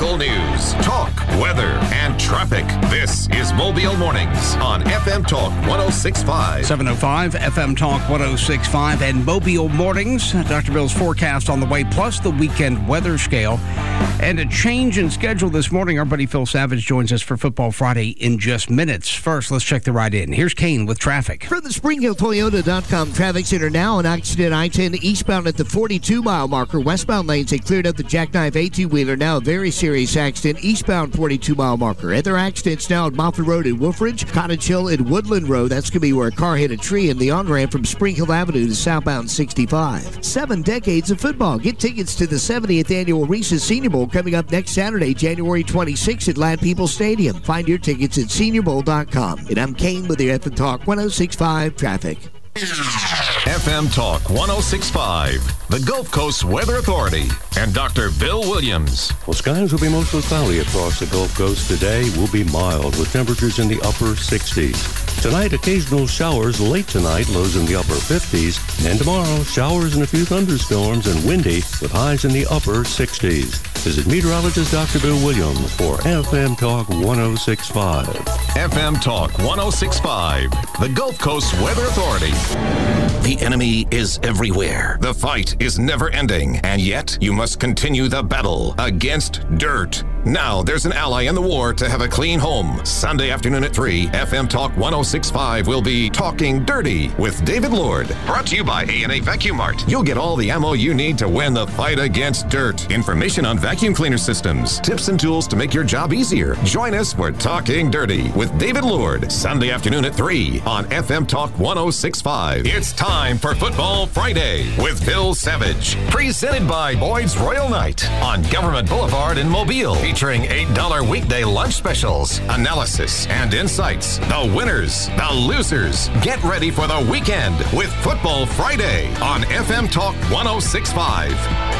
Local news, talk, weather, and traffic. This is Mobile Mornings on FM Talk 106.5. 7:05, FM Talk 106.5, and Mobile Mornings. Dr. Bill's forecast on the way, plus the weekend weather scale. And a change in schedule this morning. Our buddy Phil Savage joins us for Football Friday in just minutes. First, let's check the ride in. Here's Kane with traffic. For the SpringHillToyota.com traffic center now, an accident I-10 eastbound at the 42-mile marker. Westbound lanes, they cleared up the jackknife 18-wheeler. Now a very serious accident eastbound 42-mile marker. Other accidents now at Moffett Road in Wolfridge, Cottage Hill and Woodland Road. That's going to be where a car hit a tree in the on-ramp from Spring Hill Avenue to southbound 65. 7 decades of football. Get tickets to the 70th Annual Reese's Senior Bowl coming up next Saturday, January 26th at Land Peoples Stadium. Find your tickets at SeniorBowl.com. And I'm Kane with your FM Talk 106.5 traffic. FM Talk 106.5, the Gulf Coast Weather Authority, and Dr. Bill Williams. Well, skies will be mostly cloudy across the Gulf Coast today. Will be mild with temperatures in the upper 60s. Tonight, occasional showers late tonight, lows in the upper 50s. And tomorrow, showers and a few thunderstorms and windy with highs in the upper 60s. Visit meteorologist Dr. Bill Williams for FM Talk 106.5. FM Talk 106.5, the Gulf Coast Weather Authority. The enemy is everywhere. The fight is never ending, and yet you must continue the battle against dirt. Now there's an ally in the war to have a clean home. Sunday afternoon at 3, FM Talk 106.5 will be Talking Dirty with David Lord. Brought to you by A&A Vacuum Mart. You'll get all the ammo you need to win the fight against dirt. Information on vacuum cleaner systems, tips and tools to make your job easier. Join us for Talking Dirty with David Lord, Sunday afternoon at 3 on FM Talk 106.5. It's time for Football Friday with Phil Savage. Presented by Boyd's Royal Night on Government Boulevard in Mobile. Featuring $8 weekday lunch specials, analysis, and insights. The winners, the losers. Get ready for the weekend with Football Friday on FM Talk 106.5.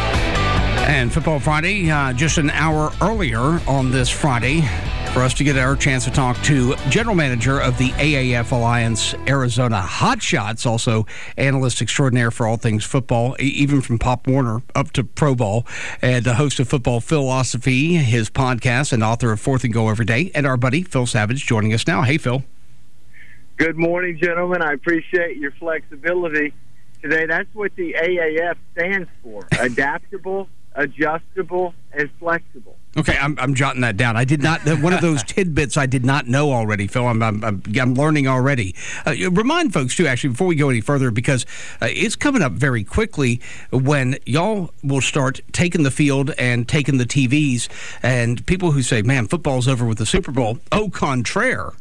And Football Friday, just an hour earlier on this Friday, for us to get our chance to talk to General Manager of the AAF Alliance Arizona Hotshots, also analyst extraordinaire for all things football, even from Pop Warner up to Pro Bowl, and the host of Football Philosophy, his podcast, and author of Fourth and Go Every Day, and our buddy Phil Savage joining us now. Hey, Phil. Good morning, gentlemen. I appreciate your flexibility today. That's what the AAF stands for: adaptable, adjustable, and flexible. Okay, I'm jotting that down. I did not. One of those tidbits I did not know already, Phil. I'm learning already. Remind folks too, actually, before we go any further, because it's coming up very quickly when y'all will start taking the field and taking the TVs, and people who say, "Man, football's over with the Super Bowl." Au contraire.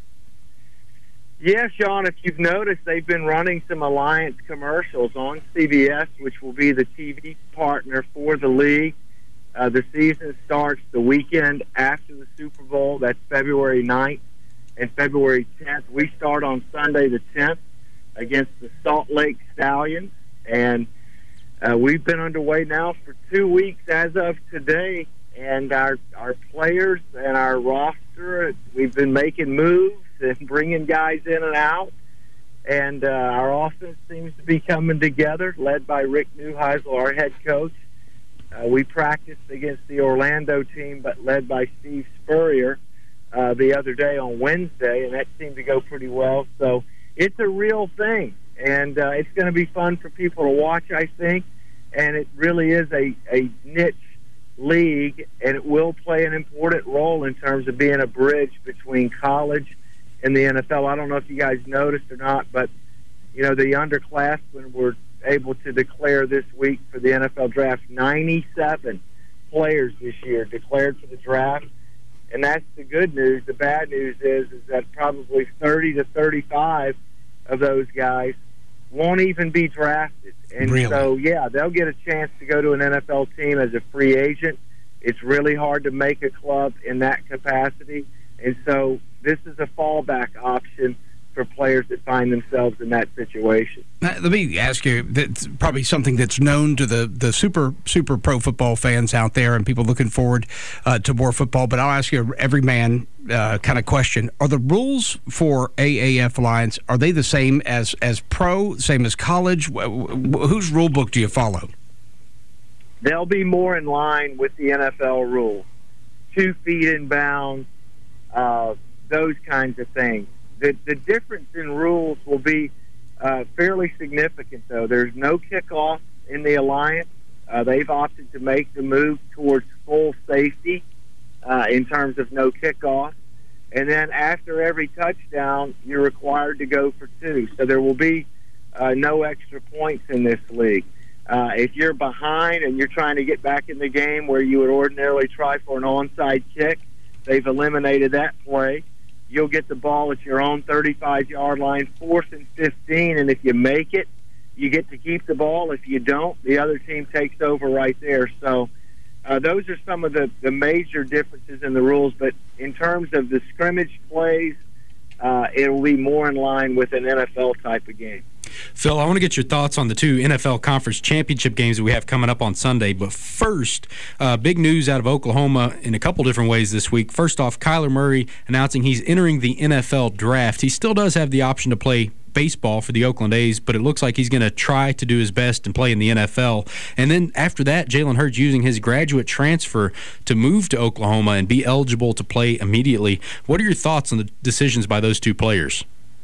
Yeah, Sean, if you've noticed, they've been running some Alliance commercials on CBS, which will be the TV partner for the league. The season starts the weekend after the Super Bowl. That's February 9th and February 10th. We start on Sunday the 10th against the Salt Lake Stallions. And we've been underway now for 2 weeks as of today. And our players and our roster, we've been making moves and bringing guys in and out. And our offense seems to be coming together, led by Rick Neuheisel, our head coach. We practiced against the Orlando team, but led by Steve Spurrier the other day on Wednesday, and that seemed to go pretty well. So it's a real thing, and it's going to be fun for people to watch, I think. And it really is a niche league, and it will play an important role in terms of being a bridge between college and the NFL. I don't know if you guys noticed or not, but, you know, the underclassmen were able to declare this week for the NFL draft. 97 players this year declared for the draft, and that's the good news. The bad news is that probably 30 to 35 of those guys won't even be drafted. And really? So, yeah, they'll get a chance to go to an NFL team as a free agent. It's really hard to make a club in that capacity, and so this is a fallback option for players that find themselves in that situation. Let me ask you, that's probably something that's known to the super pro football fans out there and people looking forward to more football, but I'll ask you every man kind of question. Are the rules for AAF Alliance, are they the same as pro, same as college? Whose rule book do you follow? They'll be more in line with the NFL rules. 2 feet in bounds, those kinds of things. The difference in rules will be fairly significant, though. There's no kickoff in the Alliance. They've opted to make the move towards full safety in terms of no kickoff. And then after every touchdown, you're required to go for 2. So there will be no extra points in this league. If you're behind and you're trying to get back in the game where you would ordinarily try for an onside kick, they've eliminated that play. You'll get the ball at your own 35-yard line, 4th and 15, and if you make it, you get to keep the ball. If you don't, the other team takes over right there. So those are some of the major differences in the rules. But in terms of the scrimmage plays, it will be more in line with an NFL type of game. Phil, I want to get your thoughts on the 2 NFL Conference Championship games that we have coming up on Sunday. But first, big news out of Oklahoma in a couple different ways this week. First off, Kyler Murray announcing he's entering the NFL draft. He still does have the option to play baseball for the Oakland A's, but it looks like he's going to try to do his best and play in the NFL. And then after that, Jalen Hurts using his graduate transfer to move to Oklahoma and be eligible to play immediately. What are your thoughts on the decisions by those 2 players?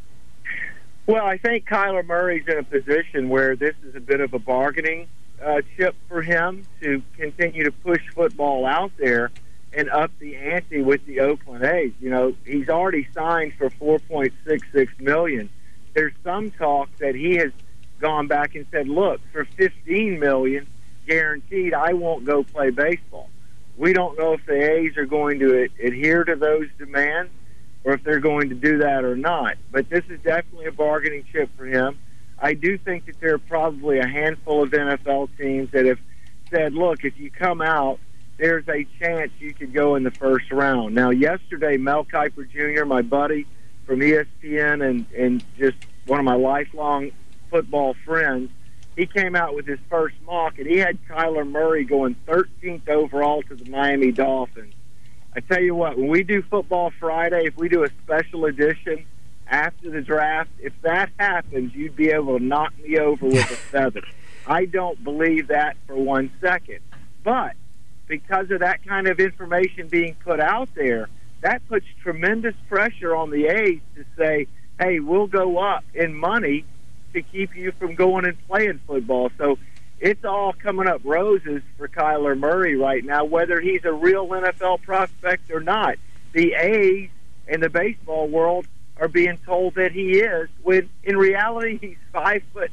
Well, I think Kyler Murray's in a position where this is a bit of a bargaining chip for him to continue to push football out there and up the ante with the Oakland A's. You know, he's already signed for $4.66 million. There's some talk that he has gone back and said, look, for $15 million guaranteed, I won't go play baseball. We don't know if the A's are going to adhere to those demands or if they're going to do that or not. But this is definitely a bargaining chip for him. I do think that there are probably a handful of NFL teams that have said, look, if you come out, there's a chance you could go in the first round. Now, yesterday, Mel Kiper Jr., my buddy from ESPN and just one of my lifelong football friends, he came out with his first mock, and he had Kyler Murray going 13th overall to the Miami Dolphins. I tell you what, when we do Football Friday, if we do a special edition after the draft, if that happens, you'd be able to knock me over with a feather. I don't believe that for 1 second. But because of that kind of information being put out there, that puts tremendous pressure on the A's to say, hey, we'll go up in money to keep you from going and playing football. So it's all coming up roses for Kyler Murray right now, whether he's a real NFL prospect or not. The A's and the baseball world are being told that he is, when in reality he's 5'9",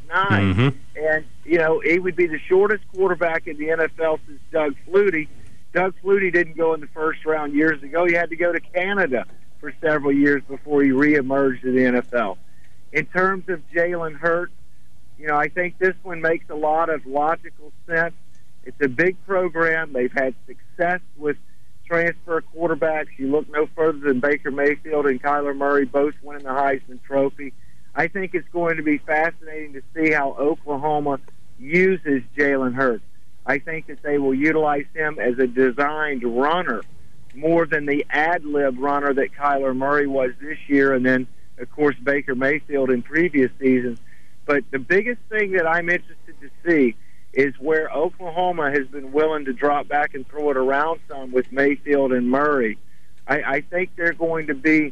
and you know he would be the shortest quarterback in the NFL since Doug Flutie. Doug Flutie didn't go in the first round years ago. He had to go to Canada for several years before he reemerged in the NFL. In terms of Jalen Hurts, you know, I think this one makes a lot of logical sense. It's a big program. They've had success with transfer quarterbacks. You look no further than Baker Mayfield and Kyler Murray both winning the Heisman Trophy. I think it's going to be fascinating to see how Oklahoma uses Jalen Hurts. I think that they will utilize him as a designed runner more than the ad-lib runner that Kyler Murray was this year, and then, of course, Baker Mayfield in previous seasons. But the biggest thing that I'm interested to see is where Oklahoma has been willing to drop back and throw it around some with Mayfield and Murray. I think they're going to be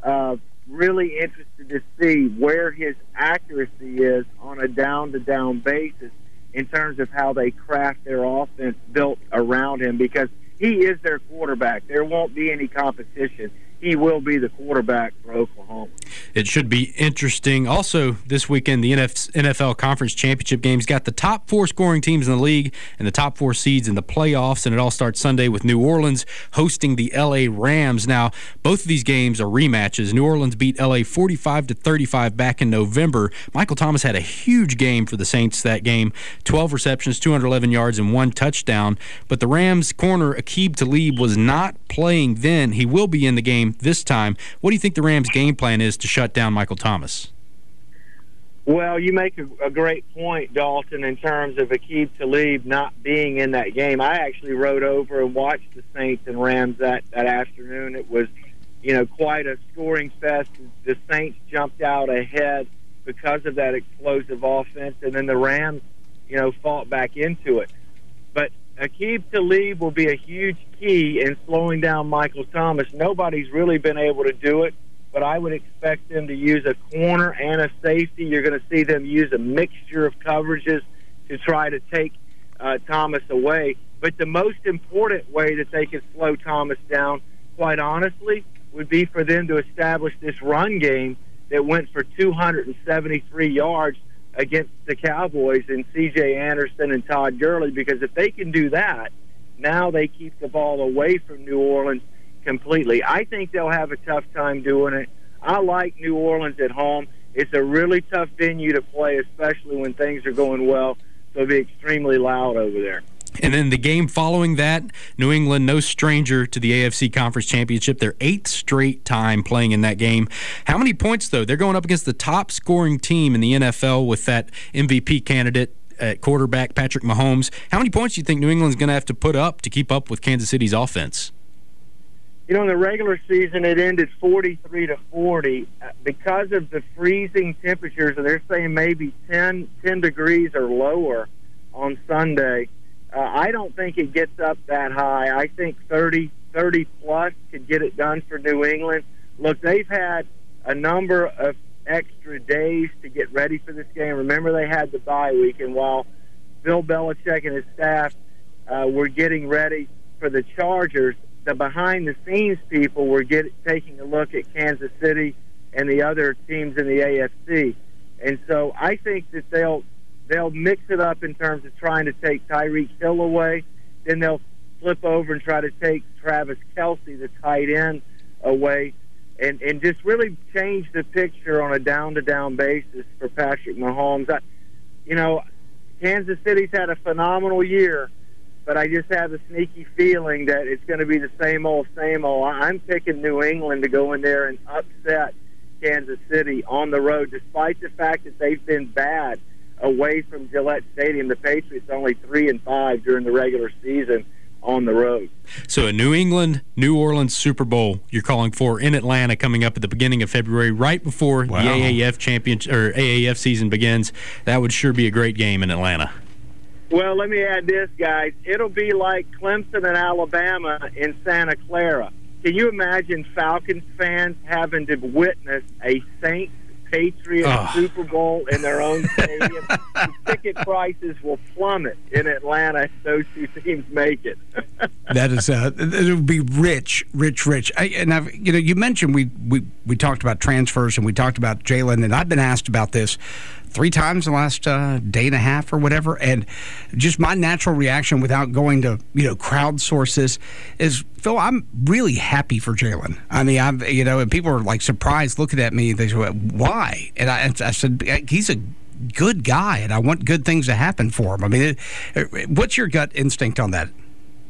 really interested to see where his accuracy is on a down-to-down basis in terms of how they craft their offense built around him, because he is their quarterback. There won't be any competition. He will be the quarterback for Oklahoma. It should be interesting. Also, this weekend, the NFL Conference Championship games got the top 4 scoring teams in the league and the top 4 seeds in the playoffs, and it all starts Sunday with New Orleans hosting the L.A. Rams. Now, both of these games are rematches. New Orleans beat L.A. 45-35 back in November. Michael Thomas had a huge game for the Saints that game, 12 receptions, 211 yards, and 1 touchdown. But the Rams corner, Aqib Talib, was not playing then. He will be in the game this time. What do you think the Rams' game plan is to shut down Michael Thomas? Well, you make a great point, Dalton, in terms of Aqib Talib not being in that game. I actually rode over and watched the Saints and Rams that afternoon. It was, you know, quite a scoring fest. The Saints jumped out ahead because of that explosive offense, and then the Rams, you know, fought back into it. But Aqib Talib will be a huge key in slowing down Michael Thomas. Nobody's really been able to do it, but I would expect them to use a corner and a safety. You're going to see them use a mixture of coverages to try to take Thomas away. But the most important way that they could slow Thomas down, quite honestly, would be for them to establish this run game that went for 273 yards against the Cowboys and C.J. Anderson and Todd Gurley, because if they can do that, now they keep the ball away from New Orleans completely. I think they'll have a tough time doing it. I like New Orleans at home. It's a really tough venue to play, especially when things are going well, so it'll be extremely loud over there. And then the game following that, New England, no stranger to the AFC Conference Championship. Their 8th straight time playing in that game. How many points, though? They're going up against the top-scoring team in the NFL with that MVP candidate at quarterback, Patrick Mahomes. How many points do you think New England's going to have to put up to keep up with Kansas City's offense? You know, in the regular season, it ended 43-40. Because of the freezing temperatures, they're saying maybe 10 degrees or lower on Sunday. I don't think it gets up that high. I think 30-plus could get it done for New England. Look, they've had a number of extra days to get ready for this game. Remember, they had the bye week, and while Bill Belichick and his staff were getting ready for the Chargers, the behind-the-scenes people were taking a look at Kansas City and the other teams in the AFC. And so I think that they'll mix it up in terms of trying to take Tyreek Hill away. Then they'll flip over and try to take Travis Kelce, the tight end, away, and just really change the picture on a down-to-down basis for Patrick Mahomes. Kansas City's had a phenomenal year, but I just have a sneaky feeling that it's going to be the same old, same old. I'm picking New England to go in there and upset Kansas City on the road, despite the fact that they've been bad away from Gillette Stadium. The Patriots only 3-5 during the regular season on the road. So a New England, New Orleans Super Bowl you're calling for in Atlanta coming up at the beginning of February, right before the AAF championship or AAF season begins. That would sure be a great game in Atlanta. Well, let me add this, guys. It'll be like Clemson and Alabama in Santa Clara. Can you imagine Falcons fans having to witness a Saints Patriots Super Bowl in their own stadium? The ticket prices will plummet in Atlanta if those two teams make it. That is, it would be rich. You mentioned we talked about transfers and we talked about Jalen, and I've been asked about this 3 times in the last day and a half or whatever, and just my natural reaction without going to crowdsource this is, Phil, I'm really happy for Jalen. I mean, and people are like surprised looking at me. They say, why? And I said, he's a good guy, and I want good things to happen for him. I mean, what's your gut instinct on that?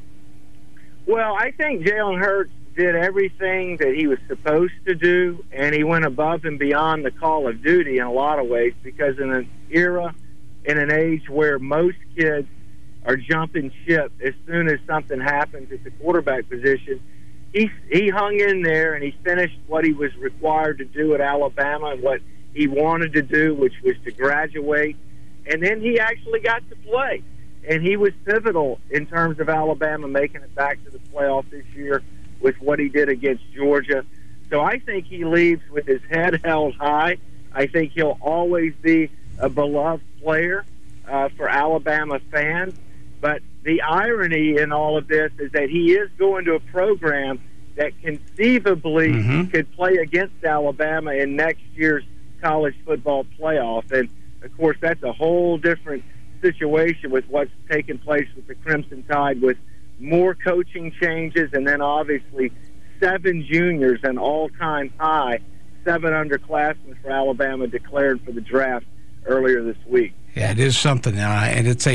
Well, I think Jalen Hurts did everything that he was supposed to do, and he went above and beyond the call of duty in a lot of ways, because in an era, in an age where most kids are jumping ship as soon as something happens at the quarterback position, he hung in there and he finished what he was required to do at Alabama and what he wanted to do, which was to graduate, and then he actually got to play, and he was pivotal in terms of Alabama making it back to the playoff this year with what he did against Georgia. So I think he leaves with his head held high. I think he'll always be a beloved player for Alabama fans. But the irony in all of this is that he is going to a program that conceivably could play against Alabama in next year's college football playoff. And, of course, that's a whole different situation with what's taking place with the Crimson Tide, with more coaching changes, and then obviously 7 juniors, an all-time high, 7 underclassmen for Alabama declared for the draft earlier this week. Yeah, it is something, and it's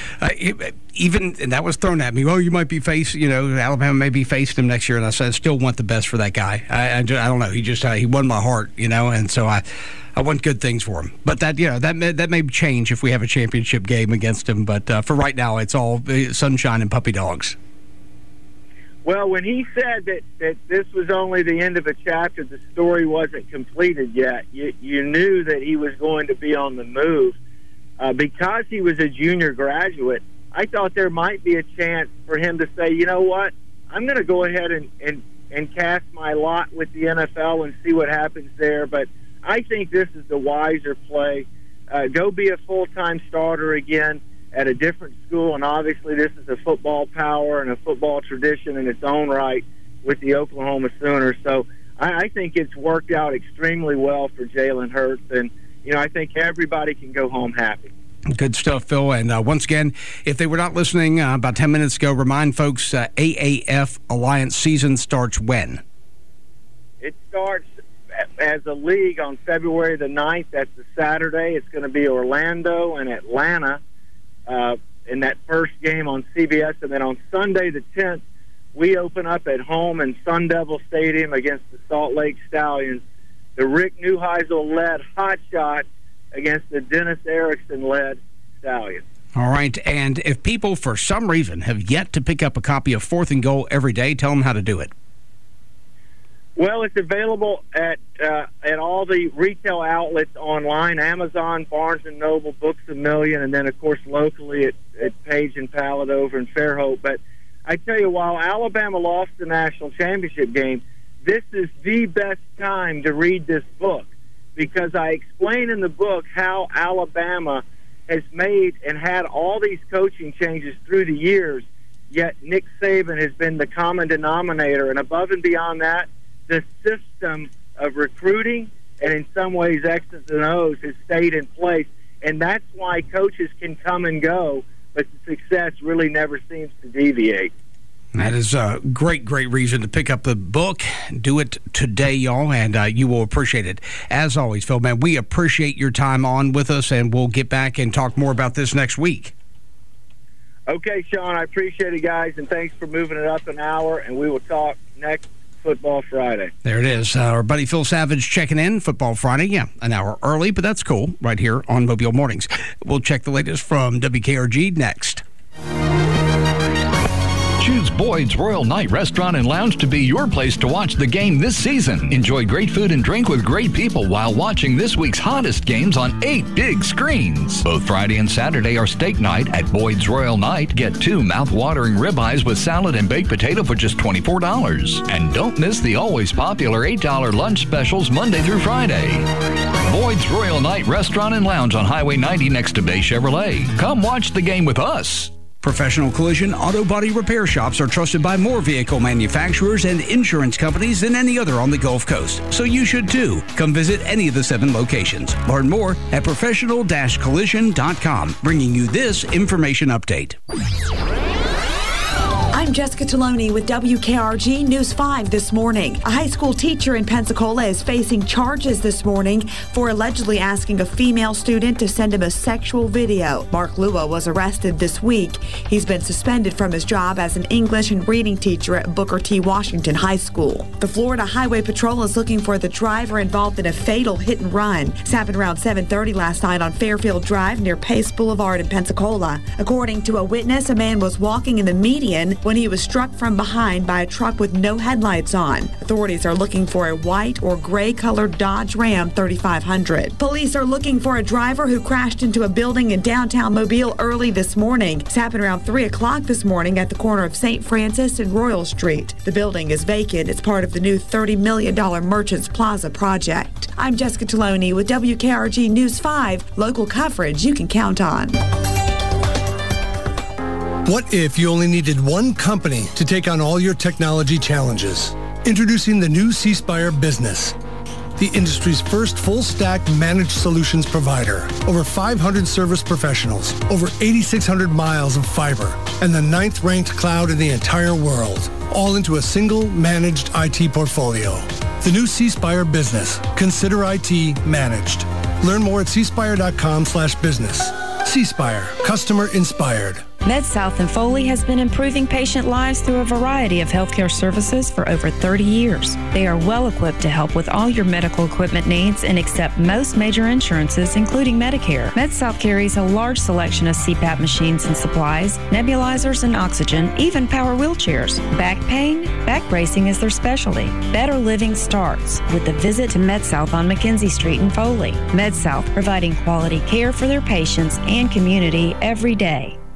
even and that was thrown at me. Well, you might be Alabama may be facing him next year, and I said I still want the best for that guy. I don't know. He won my heart, and so I want good things for him. But that may change if we have a championship game against him. But for right now, it's all sunshine and puppy dogs. Well, when he said that this was only the end of a chapter, the story wasn't completed yet, you knew that he was going to be on the move. Because he was a junior graduate, I thought there might be a chance for him to say, you know what, I'm going to go ahead and cast my lot with the NFL and see what happens there. But I think this is the wiser play. Go be a full-time starter again at a different school, and obviously this is a football power and a football tradition in its own right with the Oklahoma Sooners. So I think it's worked out extremely well for Jalen Hurts, and, I think everybody can go home happy. Good stuff, Phil. And once again, if they were not listening about 10 minutes ago, remind folks AAF Alliance season starts when? It starts as a league on February the 9th. That's the Saturday. It's going to be Orlando and Atlanta in that first game on CBS. And then on Sunday the 10th, we open up at home in Sun Devil Stadium against the Salt Lake Stallions. The Rick Neuheisel-led Hot Shot against the Dennis Erickson-led Stallions. All right, and if people for some reason have yet to pick up a copy of 4th and Goal every day, tell them how to do it. Well, it's available at all the retail outlets online, Amazon, Barnes & Noble, Books A Million, and then, of course, locally at Page and Pallet over in Fairhope. But I tell you, while Alabama lost the national championship game, this is the best time to read this book, because I explain in the book how Alabama has made and had all these coaching changes through the years, yet Nick Saban has been the common denominator. And above and beyond that, the system of recruiting and in some ways X's and O's has stayed in place. And that's why coaches can come and go, but the success really never seems to deviate. That is a great reason to pick up the book. Do it today, y'all, and you will appreciate it. As always, Phil, man, we appreciate your time on with us, and we'll get back and talk more about this next week. Okay, Sean, I appreciate it, guys, and thanks for moving it up an hour, and we will talk next Football Friday. There it is. Our buddy Phil Savage checking in. Football Friday, yeah, an hour early, but that's cool, right here on Mobile Mornings. We'll check the latest from WKRG next. Choose Boyd's Royal Night Restaurant and Lounge to be your place to watch the game this season. Enjoy great food and drink with great people while watching this week's hottest games on 8 big screens. Both Friday and Saturday are steak night at Boyd's Royal Night. Get 2 mouth-watering ribeyes with salad and baked potato for just $24. And don't miss the always popular $8 lunch specials Monday through Friday. Boyd's Royal Night Restaurant and Lounge on Highway 90 next to Bay Chevrolet. Come watch the game with us. Professional collision auto body repair shops are trusted by more vehicle manufacturers and insurance companies than any other on the Gulf Coast. So you should too. Come visit any of the 7 locations. Learn more at professional-collision.com, bringing you this information update. I'm Jessica Taloni with WKRG News 5 this morning. A high school teacher in Pensacola is facing charges this morning for allegedly asking a female student to send him a sexual video. Mark Lua was arrested this week. He's been suspended from his job as an English and reading teacher at Booker T. Washington High School. The Florida Highway Patrol is looking for the driver involved in a fatal hit and run. This happened around 7:30 last night on Fairfield Drive near Pace Boulevard in Pensacola. According to a witness, a man was walking in the median when he was struck from behind by a truck with no headlights on. Authorities are looking for a white or gray-colored Dodge Ram 3500. Police are looking for a driver who crashed into a building in downtown Mobile early this morning. This happened around 3 o'clock this morning at the corner of St. Francis and Royal Street. The building is vacant. It's part of the new $30 million Merchants Plaza project. I'm Jessica Taloni with WKRG News 5, local coverage you can count on. What if you only needed one company to take on all your technology challenges? Introducing the new C Spire Business, the industry's first full-stack managed solutions provider. Over 500 service professionals, over 8,600 miles of fiber, and the 9th-ranked cloud in the entire world, all into a single managed IT portfolio. The new C Spire Business. Consider IT managed. Learn more at cspire.com/business. C Spire, customer inspired. MedSouth in Foley has been improving patient lives through a variety of healthcare services for over 30 years. They are well equipped to help with all your medical equipment needs and accept most major insurances, including Medicare. MedSouth carries a large selection of CPAP machines and supplies, nebulizers and oxygen, even power wheelchairs. Back pain? Back bracing is their specialty. Better living starts with a visit to MedSouth on McKenzie Street in Foley. MedSouth, providing quality care for their patients and community every day.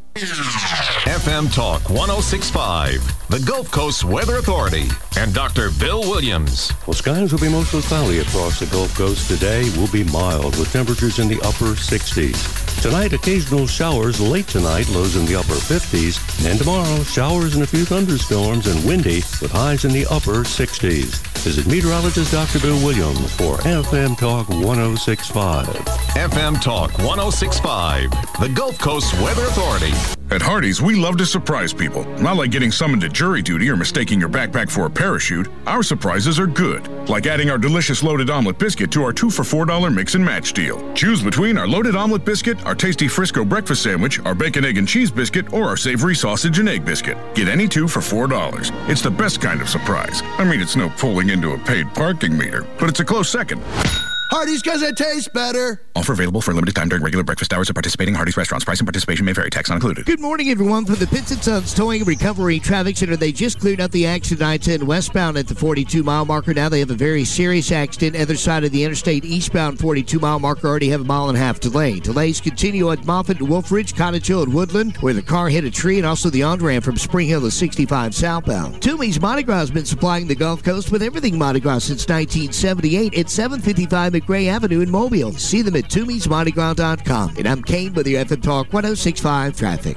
FM Talk 106.5, the Gulf Coast Weather Authority, and Dr. Bill Williams. Well, skies will be mostly cloudy across the Gulf Coast today. Will be mild with temperatures in the upper 60s. Tonight, occasional showers late tonight, lows in the upper 50s. And tomorrow, showers and a few thunderstorms and windy with highs in the upper 60s. Visit meteorologist Dr. Bill Williams for FM Talk 106.5. FM Talk 106.5, the Gulf Coast Weather Authority. At Hardee's, we love to surprise people. Not like getting summoned to jury duty or mistaking your backpack for a parachute. Our surprises are good, like adding our delicious loaded omelet biscuit to our 2 for $4 mix and match deal. Choose between our loaded omelet biscuit, our tasty Frisco breakfast sandwich, our bacon, egg, and cheese biscuit, or our savory sausage and egg biscuit. Get any 2 for $4. It's the best kind of surprise. I mean, it's no pulling into a paid parking meter, but it's a close second. Hardee's, because it tastes better. Offer available for a limited time during regular breakfast hours at participating Hardee's restaurants. Price and participation may vary. Tax not included. Good morning, everyone. From the Pitts & Sons Towing and Recovery Traffic Center, they just cleared up the accident I-10 westbound at the 42-mile marker. Now they have a very serious accident. Other side of the interstate, eastbound 42-mile marker, already have a mile and a half delay. Delays continue at Moffett and Wolf Ridge, Cottage Hill, and Woodland, where the car hit a tree, and also the on-ramp from Spring Hill to 65 southbound. Toomey's Mardi Gras has been supplying the Gulf Coast with everything Mardi Gras since 1978 at 755 McRae Avenue in Mobile. See them at Toomey'sMardiGras.com. And I'm Kane with your FM Talk 106.5 traffic.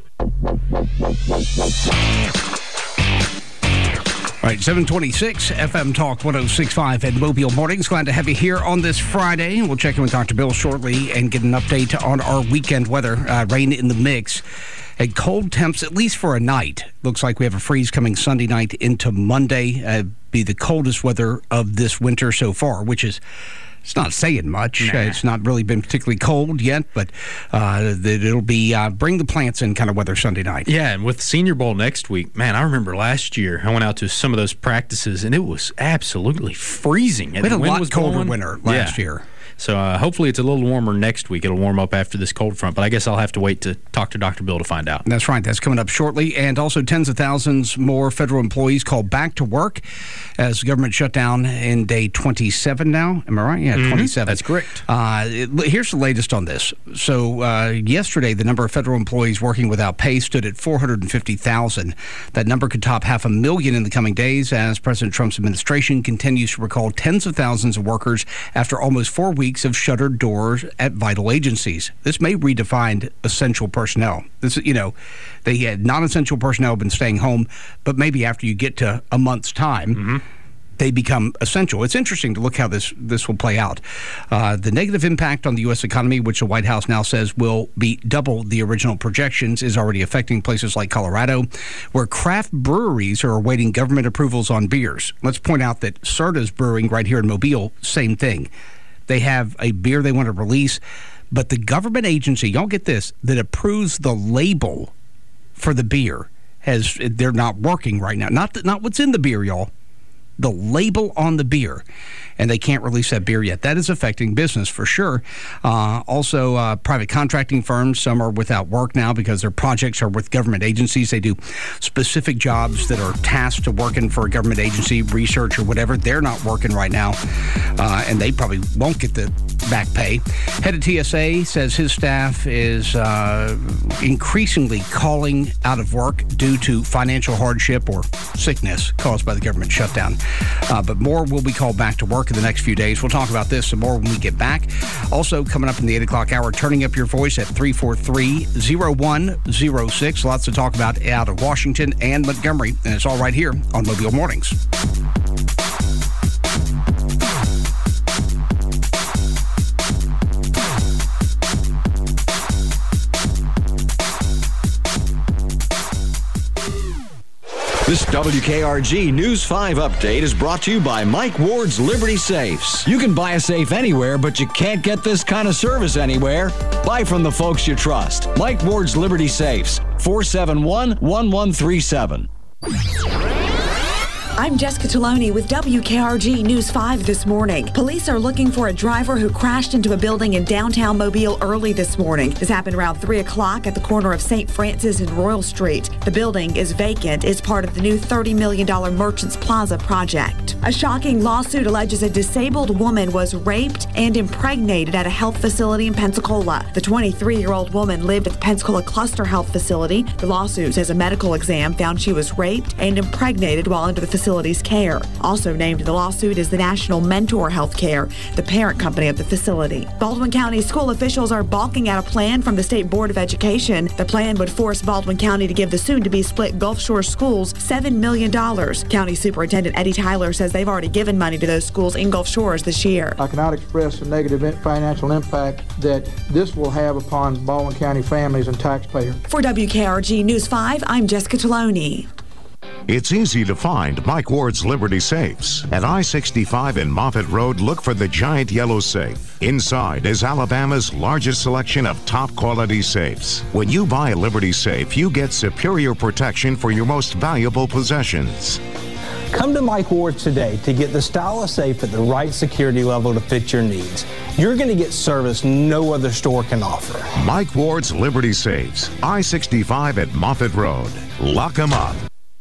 All right, 726 FM Talk 106.5 at Mobile Mornings. Glad to have you here on this Friday. We'll check in with Dr. Bill shortly and get an update on our weekend weather. Rain in the mix. And cold temps, at least for a night. Looks like we have a freeze coming Sunday night into Monday. Be the coldest weather of this winter so far, which is... It's not saying much. Nah. It's not really been particularly cold yet, but it'll be bring the plants in kind of weather Sunday night. Yeah, and with Senior Bowl next week, man, I remember last year I went out to some of those practices, and it was absolutely freezing. We had a lot colder winter last year. So hopefully it's a little warmer next week. It'll warm up after this cold front, but I guess I'll have to wait to talk to Dr. Bill to find out. That's right. That's coming up shortly. And also tens of thousands more federal employees called back to work as government shutdown in day 27 now. Am I right? Yeah, 27. That's correct. Here's the latest on this. So yesterday, the number of federal employees working without pay stood at 450,000. That number could top 500,000 in the coming days as President Trump's administration continues to recall tens of thousands of workers after almost 4 weeks of shuttered doors at vital agencies. This may redefine essential personnel. This, they had non-essential personnel been staying home, but maybe after you get to a month's time, they become essential. It's interesting to look how this will play out. The negative impact on the U.S. economy, which the White House now says will be double the original projections, is already affecting places like Colorado, where craft breweries are awaiting government approvals on beers. Let's point out that Serta's Brewing right here in Mobile, same thing. They have a beer they want to release, but the government agency, y'all get this, that approves the label for the beer, they're not working right now. Not what's in the beer, y'all. The label on the beer, and they can't release that beer yet. That is affecting business for sure. Also, private contracting firms, some are without work now because their projects are with government agencies. They do specific jobs that are tasked to working for a government agency, research or whatever. They're not working right now, and they probably won't get the back pay. Head of TSA says his staff is increasingly calling out of work due to financial hardship or sickness caused by the government shutdown. But more will be called back to work in the next few days. We'll talk about this some more when we get back. Also, coming up in the 8 o'clock hour, turning up your voice at 343-0106. Lots to talk about out of Washington and Montgomery, and it's all right here on Mobile Mornings. This WKRG News 5 update is brought to you by Mike Ward's Liberty Safes. You can buy a safe anywhere, but you can't get this kind of service anywhere. Buy from the folks you trust. Mike Ward's Liberty Safes, 471-1137. I'm Jessica Taloni with WKRG News 5 this morning. Police are looking for a driver who crashed into a building in downtown Mobile early this morning. This happened around 3 o'clock at the corner of St. Francis and Royal Street. The building is vacant. It's part of the new $30 million Merchants Plaza project. A shocking lawsuit alleges a disabled woman was raped and impregnated at a health facility in Pensacola. The 23-year-old woman lived at the Pensacola Cluster Health Facility. The lawsuit says a medical exam found she was raped and impregnated while under the facility's care. Also named in the lawsuit is the National Mentor Healthcare, the parent company of the facility. Baldwin County school officials are balking at a plan from the State Board of Education. The plan would force Baldwin County to give the soon-to-be split Gulf Shore schools $7 million. County Superintendent Eddie Tyler says they've already given money to those schools in Gulf Shores this year. I cannot express the negative financial impact that this will have upon Baldwin County families and taxpayers. For WKRG News 5, I'm Jessica Taloni. It's easy to find Mike Ward's Liberty Safes. At I-65 and Moffett Road, look for the giant yellow safe. Inside is Alabama's largest selection of top-quality safes. When you buy a Liberty Safe, you get superior protection for your most valuable possessions. Come to Mike Ward's today to get the style of safe at the right security level to fit your needs. You're going to get service no other store can offer. Mike Ward's Liberty Safes. I-65 at Moffett Road. Lock 'em up.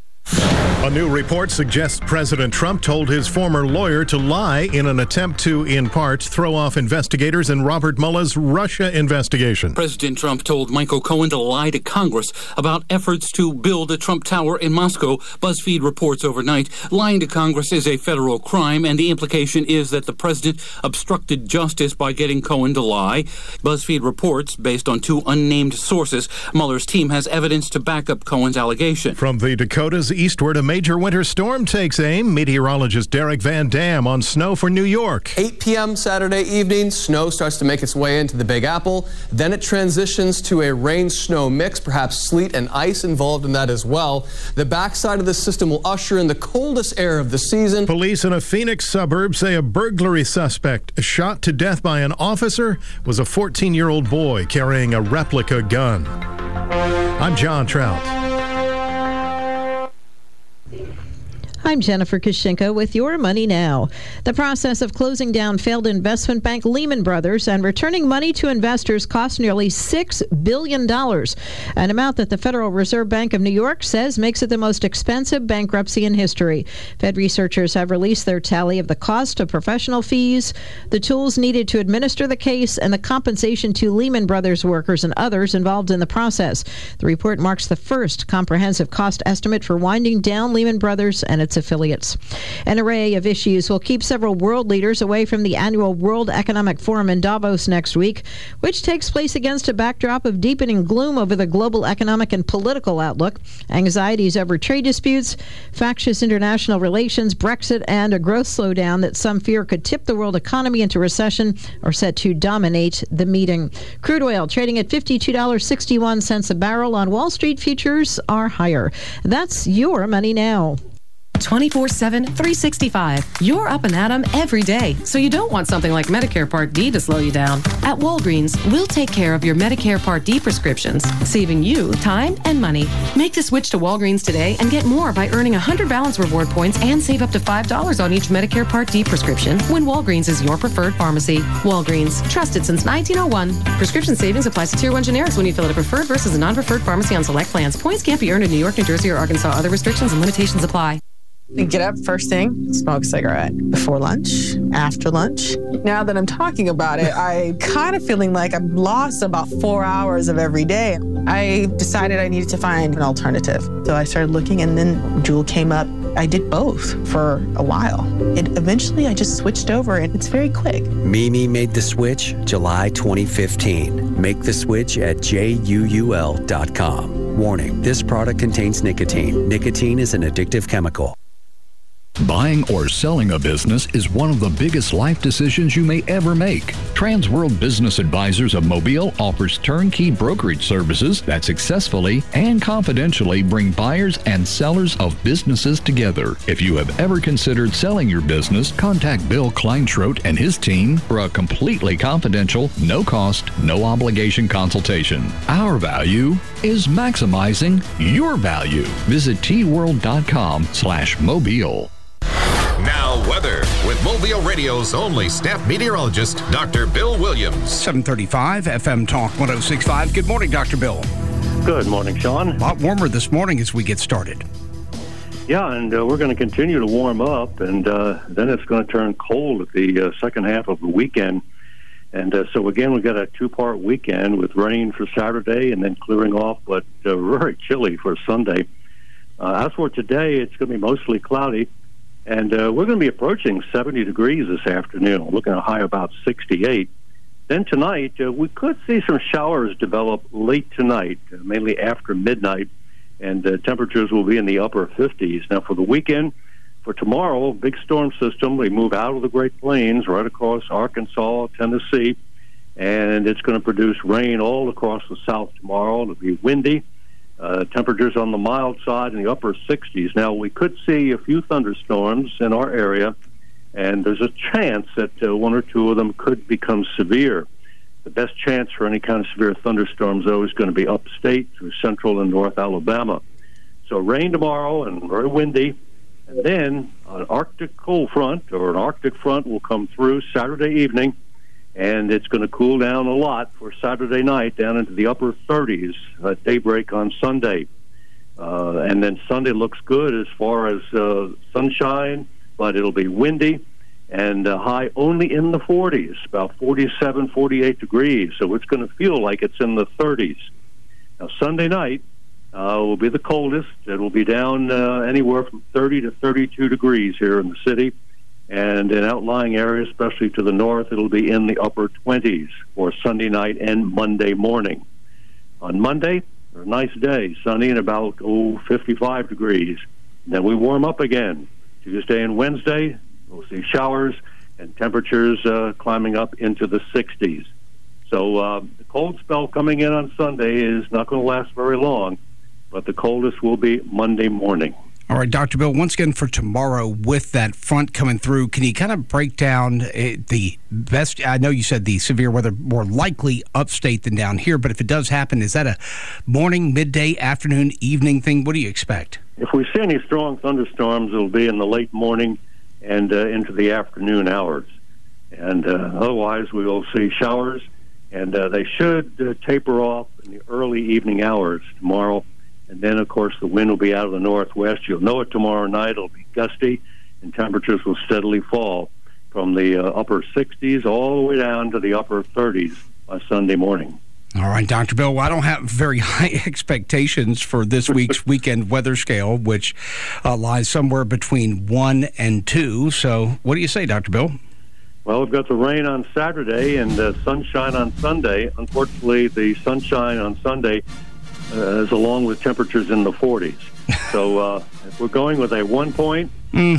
A new report suggests President Trump told his former lawyer to lie in an attempt to, in part, throw off investigators in Robert Mueller's Russia investigation. President Trump told Michael Cohen to lie to Congress about efforts to build a Trump Tower in Moscow. BuzzFeed reports overnight lying to Congress is a federal crime, and the implication is that the president obstructed justice by getting Cohen to lie. BuzzFeed reports, based on two unnamed sources, Mueller's team has evidence to back up Cohen's allegation. From the Dakotas eastward, a major winter storm takes aim. Meteorologist Derek Van Dam on snow for New York. 8 p.m. Saturday evening, snow starts to make its way into the Big Apple. Then it transitions to a rain-snow mix, perhaps sleet and ice involved in that as well. The backside of the system will usher in the coldest air of the season. Police in a Phoenix suburb say a burglary suspect shot to death by an officer was a 14-year-old boy carrying a replica gun. I'm John Trout. I'm Jennifer Kushinka with Your Money Now. The process of closing down failed investment bank Lehman Brothers and returning money to investors cost nearly $6 billion, an amount that the Federal Reserve Bank of New York says makes it the most expensive bankruptcy in history. Fed researchers have released their tally of the cost of professional fees, the tools needed to administer the case, and the compensation to Lehman Brothers workers and others involved in the process. The report marks the first comprehensive cost estimate for winding down Lehman Brothers and its affiliates. An array of issues will keep several world leaders away from the annual World Economic Forum in Davos next week, which takes place against a backdrop of deepening gloom over the global economic and political outlook, anxieties over trade disputes, factious international relations, Brexit, and a growth slowdown that some fear could tip the world economy into recession are set to dominate the meeting. Crude oil trading at $52.61 a barrel on Wall Street. Futures are higher. That's Your Money Now. 24/7, 365. You're up and at 'em every day, so you don't want something like Medicare Part D to slow you down. At Walgreens, we'll take care of your Medicare Part D prescriptions, saving you time and money. Make the switch to Walgreens today and get more by earning 100 Balance Reward points and save up to $5 on each Medicare Part D prescription when Walgreens is your preferred pharmacy. Walgreens, trusted since 1901. Prescription savings applies to Tier 1 generics when you fill at a preferred versus a non-preferred pharmacy on select plans. Points can't be earned in New York, New Jersey, or Arkansas. Other restrictions and limitations apply. Get up first thing, smoke a cigarette before lunch, after lunch. Now that I'm talking about it, I kind of feeling like I've lost about 4 hours of every day. I decided I needed to find an alternative. So I started looking, and then Juul came up. I did both for a while. Eventually I just switched over, and it's very quick. Mimi made the switch July 2015. Make the switch at JUUL.com. Warning, this product contains nicotine. Nicotine is an addictive chemical. Buying or selling a business is one of the biggest life decisions you may ever make. Transworld Business Advisors of Mobile offers turnkey brokerage services that successfully and confidentially bring buyers and sellers of businesses together. If you have ever considered selling your business, contact Bill Kleinschrodt and his team for a completely confidential, no-cost, no-obligation consultation. Our value is maximizing your value. Visit tworld.com/mobile. Now weather with Mobile Radio's only staff meteorologist, Dr. Bill Williams. 735 FM Talk 106.5. Good morning, Dr. Bill. Good morning, Sean. A lot warmer this morning as we get started. Yeah, and we're going to continue to warm up, and then it's going to turn cold at the second half of the weekend. And so, again, we've got a two-part weekend with rain for Saturday and then clearing off, but very chilly for Sunday. As for today, it's going to be mostly cloudy, and we're going to be approaching 70 degrees this afternoon. We're looking at a high about 68. Then tonight, we could see some showers develop late tonight, mainly after midnight, and temperatures will be in the upper 50s. Now, for the weekend, for tomorrow, big storm system, we move out of the Great Plains right across Arkansas, Tennessee, and it's going to produce rain all across the south tomorrow. It'll be windy. Temperatures on the mild side in the upper 60s. Now, we could see a few thunderstorms in our area, and there's a chance that one or two of them could become severe. The best chance for any kind of severe thunderstorms, though, is going to be upstate through central and north Alabama. So rain tomorrow and very windy. And then an Arctic cold front or an Arctic front will come through Saturday evening, and it's going to cool down a lot for Saturday night down into the upper 30s at daybreak on Sunday. And then Sunday looks good as far as sunshine, but it'll be windy and high only in the 40s, about 47, 48 degrees. So it's going to feel like it's in the 30s. Now, Sunday night will be the coldest. It will be down anywhere from 30 to 32 degrees here in the city. And in outlying areas, especially to the north, it'll be in the upper 20s for Sunday night and Monday morning. On Monday, a nice day, sunny and about 55 degrees. Then we warm up again. Tuesday and Wednesday, we'll see showers and temperatures climbing up into the 60s. So the cold spell coming in on Sunday is not going to last very long, but the coldest will be Monday morning. All right, Dr. Bill, once again for tomorrow with that front coming through, can you kind of break down the best? I know you said the severe weather more likely upstate than down here, but if it does happen, is that a morning, midday, afternoon, evening thing? What do you expect? If we see any strong thunderstorms, it'll be in the late morning and into the afternoon hours. And otherwise, we will see showers, and they should taper off in the early evening hours tomorrow. And then, of course, the wind will be out of the northwest. You'll know it tomorrow night. It'll be gusty, and temperatures will steadily fall from the upper 60s all the way down to the upper 30s by Sunday morning. All right, Dr. Bill, well, I don't have very high expectations for this week's weekend weather scale, which lies somewhere between 1 and 2. So what do you say, Dr. Bill? Well, we've got the rain on Saturday and sunshine on Sunday. Unfortunately, the sunshine on Sunday is along with temperatures in the 40s. So if we're going with a 1 point,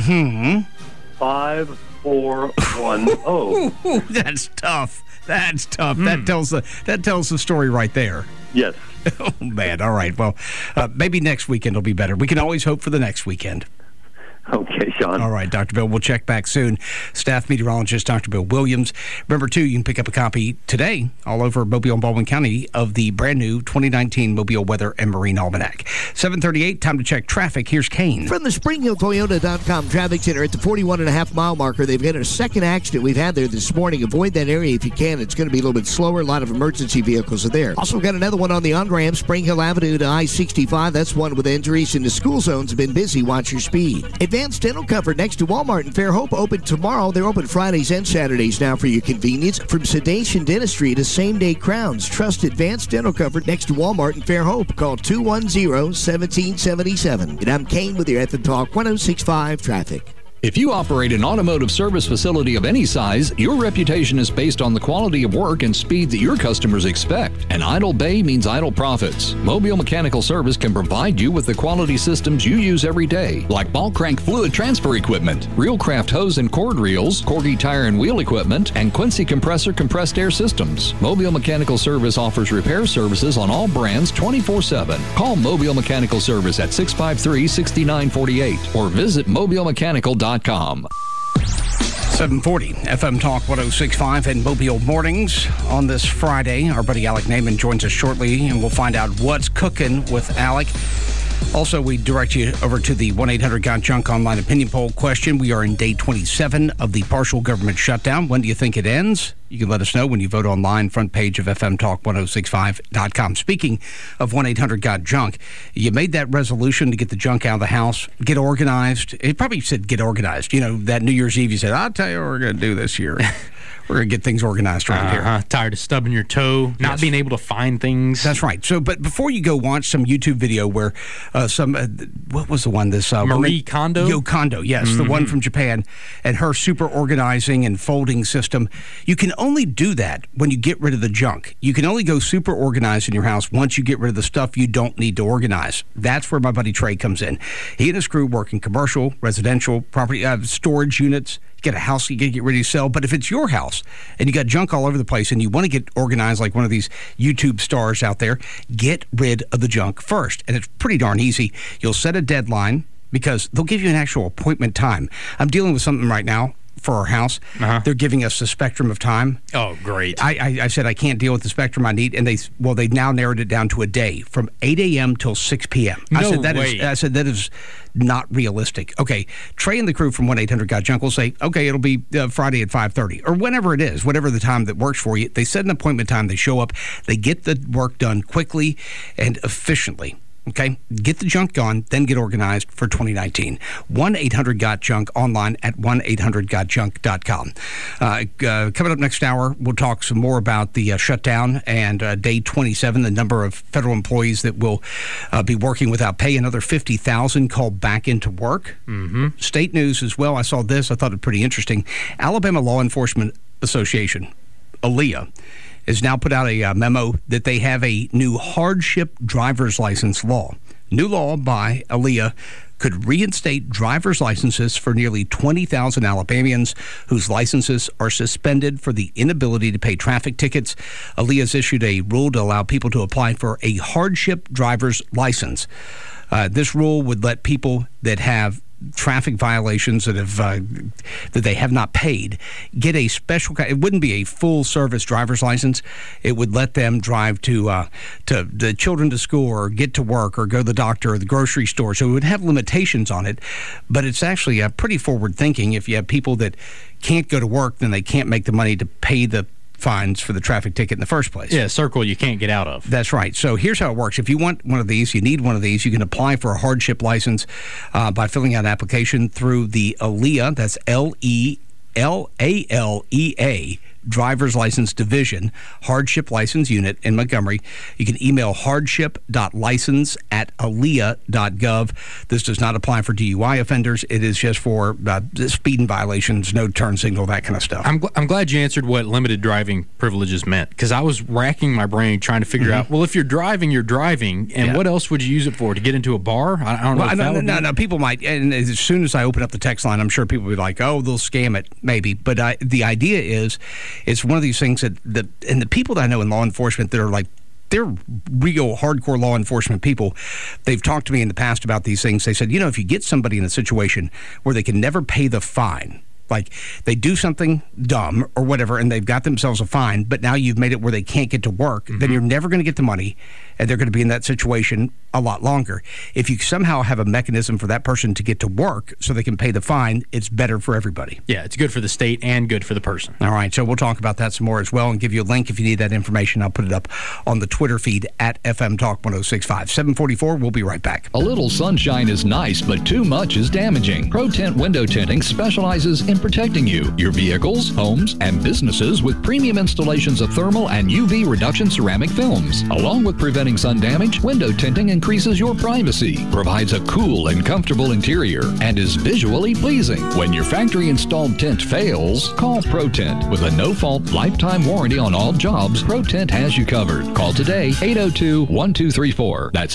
5, 4, 1, 0. That's tough. That's tough. That tells the story right there. Yes. Oh, man. All right. Well, maybe next weekend will be better. We can always hope for the next weekend. Okay, Sean. All right, Dr. Bill, we'll check back soon. Staff meteorologist Dr. Bill Williams. Remember, too, you can pick up a copy today all over Mobile and Baldwin County of the brand new 2019 Mobile Weather and Marine Almanac. 7:38, time to check traffic. Here's Kane. From the SpringHillToyota.com traffic center at the 41.5-mile marker, they've got a second accident we've had there this morning. Avoid that area if you can. It's going to be a little bit slower. A lot of emergency vehicles are there. Also got another one on the on-ramp, Spring Hill Avenue to I-65. That's one with injuries, and the school zones have been busy. Watch your speed. Advanced Dental Comfort next to Walmart in Fairhope open tomorrow. They're open Fridays and Saturdays now for your convenience. From sedation dentistry to same-day crowns, trust Advanced Dental Comfort next to Walmart in Fairhope. Call 210-1777. And I'm Kane with your FM Talk 106.5 Traffic. If you operate an automotive service facility of any size, your reputation is based on the quality of work and speed that your customers expect. An idle bay means idle profits. Mobile Mechanical Service can provide you with the quality systems you use every day, like ball crank fluid transfer equipment, Reelcraft hose and cord reels, Corgi tire and wheel equipment, and Quincy compressor compressed air systems. Mobile Mechanical Service offers repair services on all brands 24/7. Call Mobile Mechanical Service at 653-6948 or visit mobilemechanical.com. 740 FM Talk 106.5 and Mobile Mornings on this Friday. Our buddy Alec Naiman joins us shortly, and we'll find out what's cooking with Alec. Also, we direct you over to the 1-800-GOT-JUNK online opinion poll question. We are in day 27 of the partial government shutdown. When do you think it ends? You can let us know when you vote online, front page of FMTalk1065.com. Speaking of 1-800-GOT-JUNK, you made that resolution to get the junk out of the house, get organized. It probably said get organized. You know, that New Year's Eve, you said, I'll tell you what we're going to do this year. We're going to get things organized around here. Tired of stubbing your toe, not being able to find things. That's right. So, but before you go watch some YouTube video where what was the one? This Marie Kondo? Yo Kondo, yes, the one from Japan, and her super organizing and folding system. You can only do that when you get rid of the junk. You can only go super organized in your house once you get rid of the stuff you don't need to organize. That's where my buddy Trey comes in. He and his crew work in commercial, residential, property, storage units. Get a house you get ready to sell. But if it's your house and you got junk all over the place and you want to get organized like one of these YouTube stars out there, get rid of the junk first. And it's pretty darn easy. You'll set a deadline because they'll give you an actual appointment time. I'm dealing with something right now for our house. They're giving us the spectrum of time. Oh, great. I said I can't deal with the spectrum I need, and they now narrowed it down to a day from 8 a.m. till 6 p.m. No way. I said that is not realistic. Okay, Trey and the crew from 1-800-GOT-JUNK will say, okay, it'll be Friday at 5:30 or whenever it is, whatever the time that works for you. They set an appointment time. They show up. They get the work done quickly and efficiently. Okay, get the junk gone, then get organized for 2019. 1-800-GOT-JUNK, online at 1-800-GOT-JUNK.com. Coming up next hour, we'll talk some more about the shutdown and day 27, the number of federal employees that will be working without pay. Another 50,000 called back into work. State news as well. I saw this. I thought it pretty interesting. Alabama Law Enforcement Association, ALEA, has now put out a memo that they have a new hardship driver's license law. New law by ALEA could reinstate driver's licenses for nearly 20,000 Alabamians whose licenses are suspended for the inability to pay traffic tickets. ALEA's issued a rule to allow people to apply for a hardship driver's license. This rule would let people that have traffic violations that they have not paid get a special. It wouldn't be a full service driver's license. It would let them drive to the children to school or get to work or go to the doctor or the grocery store. So it would have limitations on it, but it's actually pretty forward thinking. If you have people that can't go to work, then they can't make the money to pay the fines for the traffic ticket in the first place. Yeah, circle you can't get out of. That's right. So here's how it works. If you want one of these, you need one of these, you can apply for a hardship license by filling out an application through the ALEA, that's LELALEA, Driver's License Division, Hardship License Unit in Montgomery. You can email hardship.license@alea.gov. This does not apply for DUI offenders. It is just for speeding violations, no turn signal, that kind of stuff. I'm glad you answered what limited driving privileges meant, because I was racking my brain trying to figure out, well, if you're driving, you're driving, and what else would you use it for? To get into a bar? I don't know. No, people might, and as soon as I open up the text line, I'm sure people will be like, oh, they'll scam it, maybe. But the idea is, it's one of these things and the people that I know in law enforcement that are like, they're real hardcore law enforcement people. They've talked to me in the past about these things. They said, if you get somebody in a situation where they can never pay the fine, like they do something dumb or whatever and they've got themselves a fine, but now you've made it where they can't get to work, then you're never going to get the money and they're going to be in that situation a lot longer. If you somehow have a mechanism for that person to get to work so they can pay the fine, it's better for everybody. Yeah, it's good for the state and good for the person. All right, so we'll talk about that some more as well and give you a link if you need that information. I'll put it up on the Twitter feed at FM Talk 1065. 744, we'll be right back. A little sunshine is nice, but too much is damaging. ProTint Window Tinting specializes in protecting you, your vehicles, homes, and businesses with premium installations of thermal and UV reduction ceramic films. Along with preventing sun damage, window tinting increases your privacy, provides a cool and comfortable interior, and is visually pleasing. When your factory-installed tint fails, call ProTint. With a no-fault lifetime warranty on all jobs, ProTint has you covered. Call today, 802-1234. That's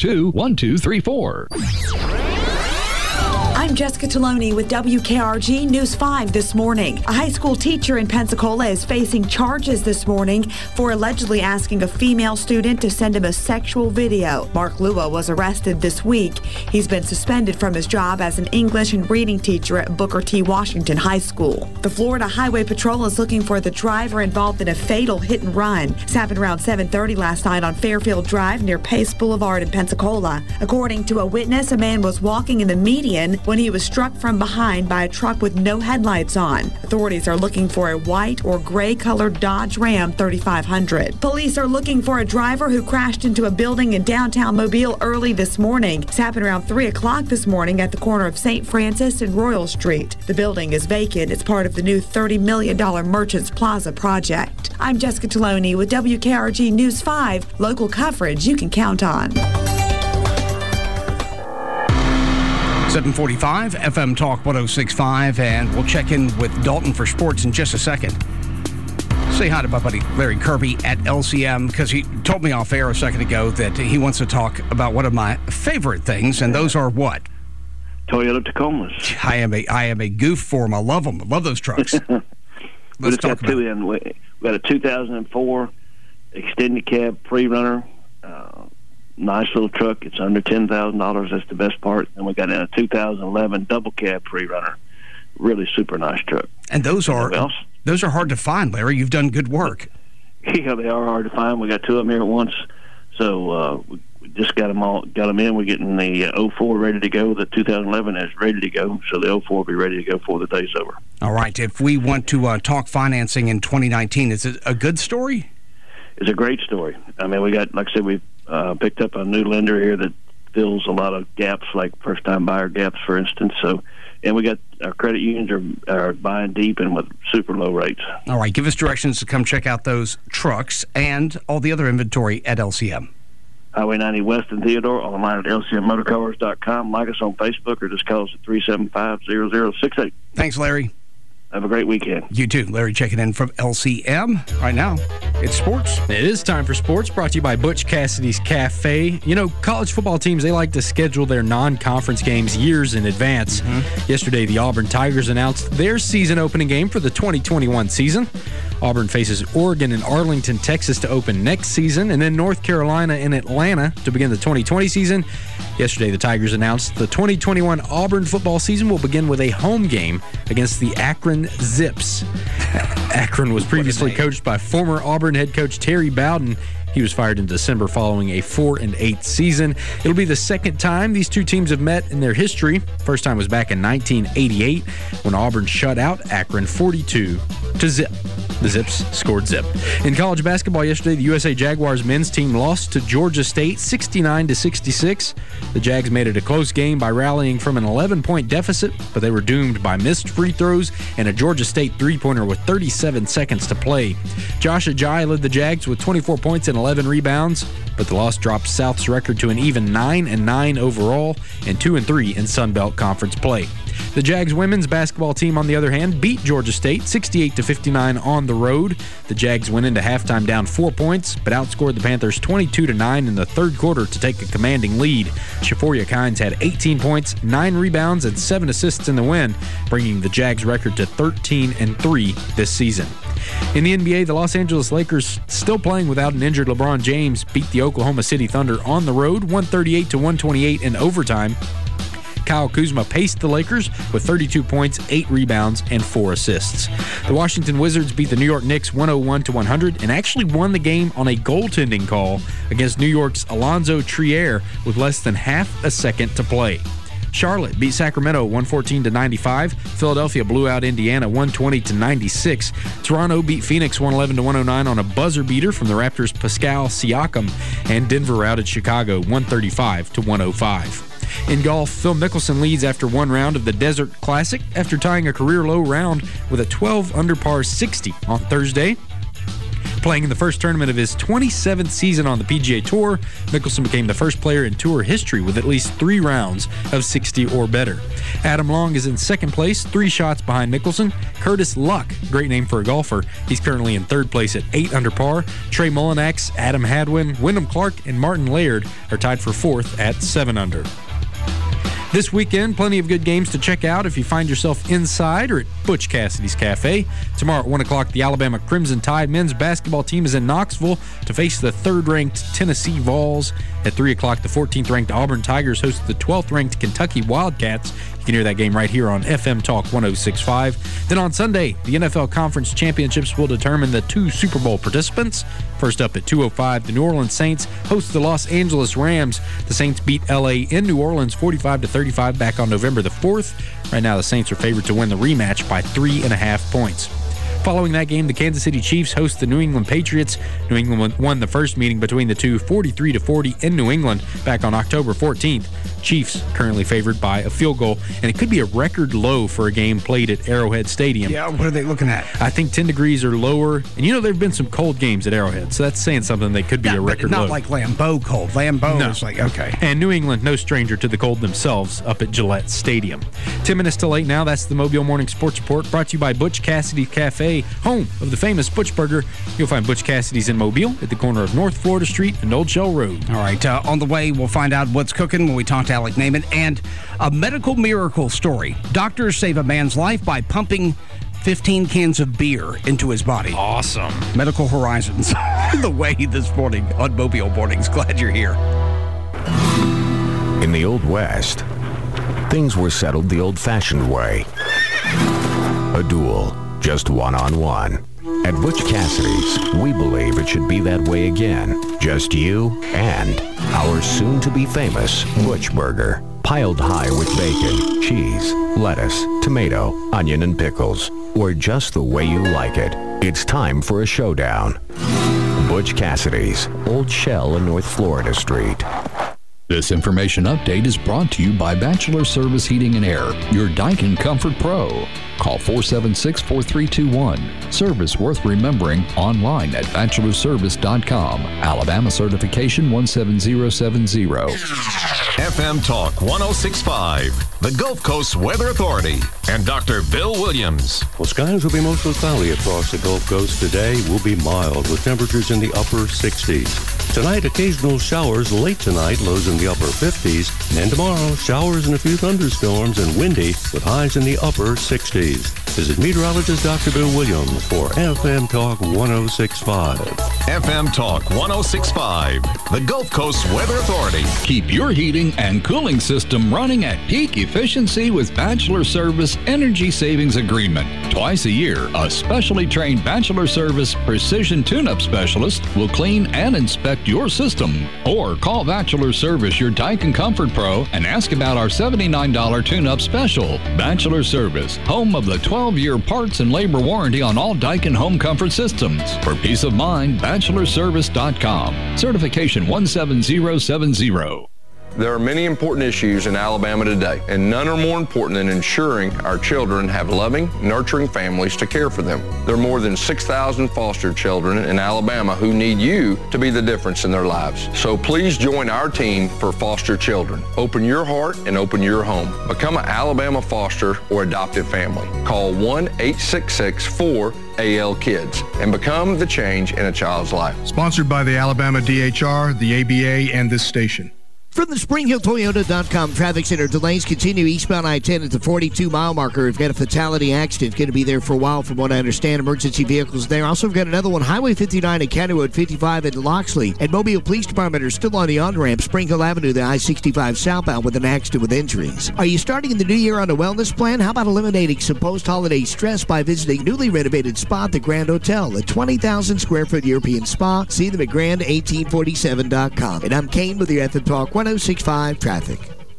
802-1234. I'm Jessica Taloni with WKRG News 5 this morning. A high school teacher in Pensacola is facing charges this morning for allegedly asking a female student to send him a sexual video. Mark Lua was arrested this week. He's been suspended from his job as an English and reading teacher at Booker T. Washington High School. The Florida Highway Patrol is looking for the driver involved in a fatal hit and run. This happened around 7:30 last night on Fairfield Drive near Pace Boulevard in Pensacola. According to a witness, a man was walking in the median when when he was struck from behind by a truck with no headlights on. Authorities are looking for a white or gray-colored Dodge Ram 3500. Police are looking for a driver who crashed into a building in downtown Mobile early this morning. It's happened around 3 o'clock this morning at the corner of St. Francis and Royal Street. The building is vacant. It's part of the new $30 million Merchants Plaza project. I'm Jessica Taloni with WKRG News 5, local coverage you can count on. 745 FM Talk 106.5, and we'll check in with Dalton for sports in just a second. Say hi to my buddy Larry Kirby at LCM, because he told me off air a second ago that he wants to talk about one of my favorite things, and those are what? Toyota Tacomas. I am a goof for them. I love them. I love those trucks. We just got two in. We got a 2004 extended cab pre-runner. Nice little truck. It's under $10,000. That's the best part. And we got a 2011 double cab pre-runner. Really super nice truck. And those are hard to find, Larry. You've done good work. Yeah, they are hard to find. We got two of them here at once. So we just got them in. We're getting the 04 ready to go. The 2011 is ready to go. So the 04 will be ready to go before the day's over. All right. If we want to talk financing in 2019, is it a good story? It's a great story. I mean, we got, like I said, we've picked up a new lender here that fills a lot of gaps, like first-time buyer gaps, for instance. So, and we got our credit unions are buying deep and with super low rates. All right, give us directions to come check out those trucks and all the other inventory at LCM. Highway 90 West in Theodore, online at lcmmotorcars.com. Like us on Facebook or just call us at 375-0068. Thanks, Larry. Have a great weekend. You too. Larry checking in from LCM. Right now, it's sports. It is time for sports, brought to you by Butch Cassidy's Cafe. You know, college football teams, they like to schedule their non-conference games years in advance. Yesterday, the Auburn Tigers announced their season opening game for the 2021 season. Auburn faces Oregon and Arlington, Texas to open next season, and then North Carolina and Atlanta to begin the 2020 season. Yesterday, the Tigers announced the 2021 Auburn football season will begin with a home game against the Akron Zips. Akron was previously coached by former Auburn head coach Terry Bowden. He was fired in December following a 4-8 season. It'll be the second time these two teams have met in their history. First time was back in 1988 when Auburn shut out Akron 42-0. The Zips scored zip. In college basketball yesterday, the USA Jaguars men's team lost to Georgia State 69-66. The Jags made it a close game by rallying from an 11-point deficit, but they were doomed by missed free throws and a Georgia State three-pointer with 37 seconds to play. Josh Ajayi led the Jags with 24 points and 11 rebounds, but the loss dropped South's record to an even 9-9 overall and 2-3 in Sun Belt Conference play. The Jags women's basketball team, on the other hand, beat Georgia State 68-59 on the road. The Jags went into halftime down 4 points, but outscored the Panthers 22-9 in the third quarter to take a commanding lead. Shaforia Kynes had 18 points, 9 rebounds, and 7 assists in the win, bringing the Jags' record to 13-3 this season. In the NBA, the Los Angeles Lakers, still playing without an injured LeBron James, beat the Oklahoma City Thunder on the road 138-128 in overtime. Kyle Kuzma paced the Lakers with 32 points, 8 rebounds, and 4 assists. The Washington Wizards beat the New York Knicks 101-100 and actually won the game on a goaltending call against New York's Alonzo Trier with less than half a second to play. Charlotte beat Sacramento 114-95. Philadelphia blew out Indiana 120-96. Toronto beat Phoenix 111-109 on a buzzer beater from the Raptors' Pascal Siakam, and Denver routed Chicago 135-105. In golf, Phil Mickelson leads after one round of the Desert Classic after tying a career-low round with a 12-under par 60 on Thursday. Playing in the first tournament of his 27th season on the PGA Tour, Mickelson became the first player in tour history with at least 3 rounds of 60 or better. Adam Long is in second place, 3 shots behind Mickelson. Curtis Luck, great name for a golfer, he's currently in third place at 8 under par. Trey Mullinax, Adam Hadwin, Wyndham Clark, and Martin Laird are tied for 4th at 7 under. This weekend, plenty of good games to check out if you find yourself inside or at Butch Cassidy's Cafe. Tomorrow at 1 o'clock, the Alabama Crimson Tide men's basketball team is in Knoxville to face the 3rd-ranked Tennessee Vols. At 3 o'clock, the 14th-ranked Auburn Tigers host the 12th-ranked Kentucky Wildcats You can hear that game right here on FM Talk 106.5. Then on Sunday, the NFL Conference Championships will determine the 2 Super Bowl participants. First up at 2:05, the New Orleans Saints host the Los Angeles Rams. The Saints beat L.A. in New Orleans 45-35 back on November the 4th. Right now, the Saints are favored to win the rematch by 3.5 points. Following that game, the Kansas City Chiefs host the New England Patriots. New England won the first meeting between the two 43-40 in New England back on October 14th. Chiefs currently favored by a field goal, and it could be a record low for a game played at Arrowhead Stadium. Yeah, what are they looking at? I think 10 degrees or lower. And there have been some cold games at Arrowhead, so that's saying something. They could be a record low. Not like Lambeau cold. Lambeau is like, okay. And New England, no stranger to the cold themselves up at Gillette Stadium. 10 minutes till 8 now. That's the Mobile Morning Sports Report, brought to you by Butch Cassidy Cafe, home of the famous Butch Burger. You'll find Butch Cassidy's in Mobile at the corner of North Florida Street and Old Shell Road. All right, on the way, we'll find out what's cooking when we talk to Alec Naiman, and a medical miracle story. Doctors save a man's life by pumping 15 cans of beer into his body. Awesome. Medical Horizons. The way this morning on Mobile Mornings. Glad you're here. In the Old West, things were settled the old-fashioned way. A duel, just one-on-one. At Butch Cassidy's, we believe it should be that way again. Just you and our soon-to-be famous Butch Burger. Piled high with bacon, cheese, lettuce, tomato, onion, and pickles. Or just the way you like it. It's time for a showdown. Butch Cassidy's, Old Shell and North Florida Street. This information update is brought to you by Bachelor Service Heating and Air, your Daikin Comfort Pro. Call 476-4321. Service worth remembering online at bachelorservice.com. Alabama certification 17070. FM Talk 106.5, the Gulf Coast Weather Authority, and Dr. Bill Williams. Well, skies will be mostly cloudy across the Gulf Coast today. Will be mild with temperatures in the upper 60s. Tonight, occasional showers late tonight, lows in the upper 50s. And tomorrow, showers and a few thunderstorms and windy with highs in the upper 60s. Visit meteorologist Dr. Bill Williams for FM Talk 106.5. FM Talk 106.5, the Gulf Coast Weather Authority. Keep your heating and cooling system running at peak efficiency with Bachelor Service Energy Savings Agreement. Twice a year, a specially trained Bachelor Service Precision Tune-Up Specialist will clean and inspect your system. Or call Bachelor Service, your Daikin Comfort Pro, and ask about our $79 tune-up special. Bachelor Service, home of the 12-year parts and labor warranty on all Daikin home comfort systems. For peace of mind, bachelorservice.com. Certification 17070. There are many important issues in Alabama today, and none are more important than ensuring our children have loving, nurturing families to care for them. There are more than 6,000 foster children in Alabama who need you to be the difference in their lives. So please join our team for foster children. Open your heart and open your home. Become an Alabama foster or adoptive family. Call 1-866-4-AL-KIDS and become the change in a child's life. Sponsored by the Alabama DHR, the ABA, and this station. From the SpringHillToyota.com Traffic Center, delays continue eastbound I-10 at the 42-mile marker. We've got a fatality accident going to be there for a while, from what I understand. Emergency vehicles there. Also, we've got another one, Highway 59 and County Road 55 in Loxley. And Mobile Police Department are still on the on-ramp, Spring Hill Avenue, the I-65 southbound, with an accident with injuries. Are you starting in the new year on a wellness plan? How about eliminating some post-holiday stress by visiting newly renovated spa at the Grand Hotel, a 20,000-square-foot European spa? See them at grand1847.com. And I'm Kane with your FM Talk 106.5 traffic.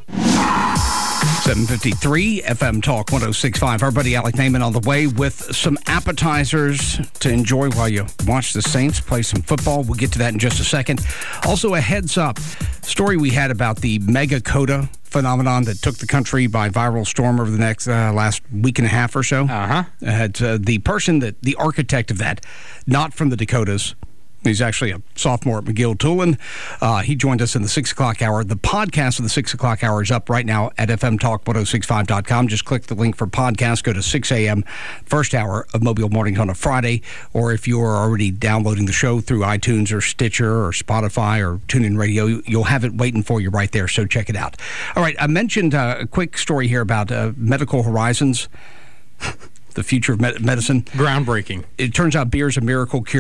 7:53 FM Talk 106.5. Our buddy Alec Naiman on the way with some appetizers to enjoy while you watch the Saints play some football. We'll get to that in just a second. Also, a heads up story we had about the mega coda phenomenon that took the country by viral storm over the next last week and a half or so. The person the architect of that, not from the Dakotas. He's actually a sophomore at McGill Tulin. He joined us in the 6 o'clock hour. The podcast of the 6 o'clock hour is up right now at fmtalk1065.com. Just click the link for podcast. Go to 6 a.m. first hour of Mobile Mornings on a Friday. Or if you are already downloading the show through iTunes or Stitcher or Spotify or TuneIn Radio, you'll have it waiting for you right there. So check it out. All right, I mentioned a quick story here about Medical Horizons, the future of medicine. Groundbreaking. It turns out beer is a miracle cure.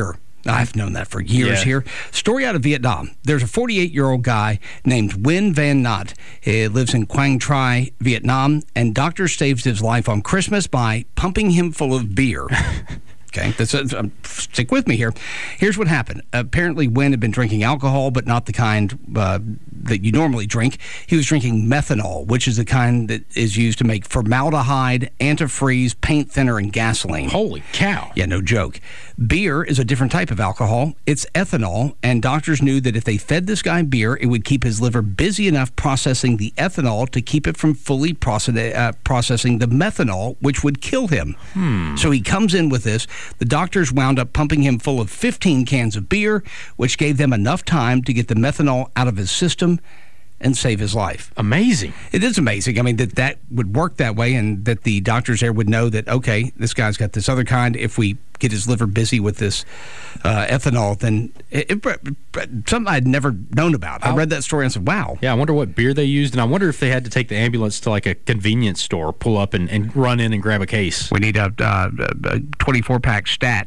I've known that for years here. Story out of Vietnam. There's a 48-year-old guy named Nguyen Van Nhat. He lives in Quang Tri, Vietnam, and doctors saved his life on Christmas by pumping him full of beer. Okay, stick with me here. Here's what happened. Apparently, Nguyen had been drinking alcohol, but not the kind that you normally drink. He was drinking methanol, which is the kind that is used to make formaldehyde, antifreeze, paint thinner, and gasoline. Holy cow. Yeah, no joke. Beer is a different type of alcohol. It's ethanol, and doctors knew that if they fed this guy beer, it would keep his liver busy enough processing the ethanol to keep it from fully processing the methanol, which would kill him. So he comes in with this. The doctors wound up pumping him full of 15 cans of beer, which gave them enough time to get the methanol out of his system and save his life. Amazing. It is amazing. I mean, that would work that way, and that the doctors there would know that, okay, this guy's got this other kind. If we get his liver busy with this ethanol, then something I'd never known about. I read that story and I said, wow. Yeah, I wonder what beer they used, and I wonder if they had to take the ambulance to like a convenience store, pull up and run in and grab a case. We need a 24-pack stat.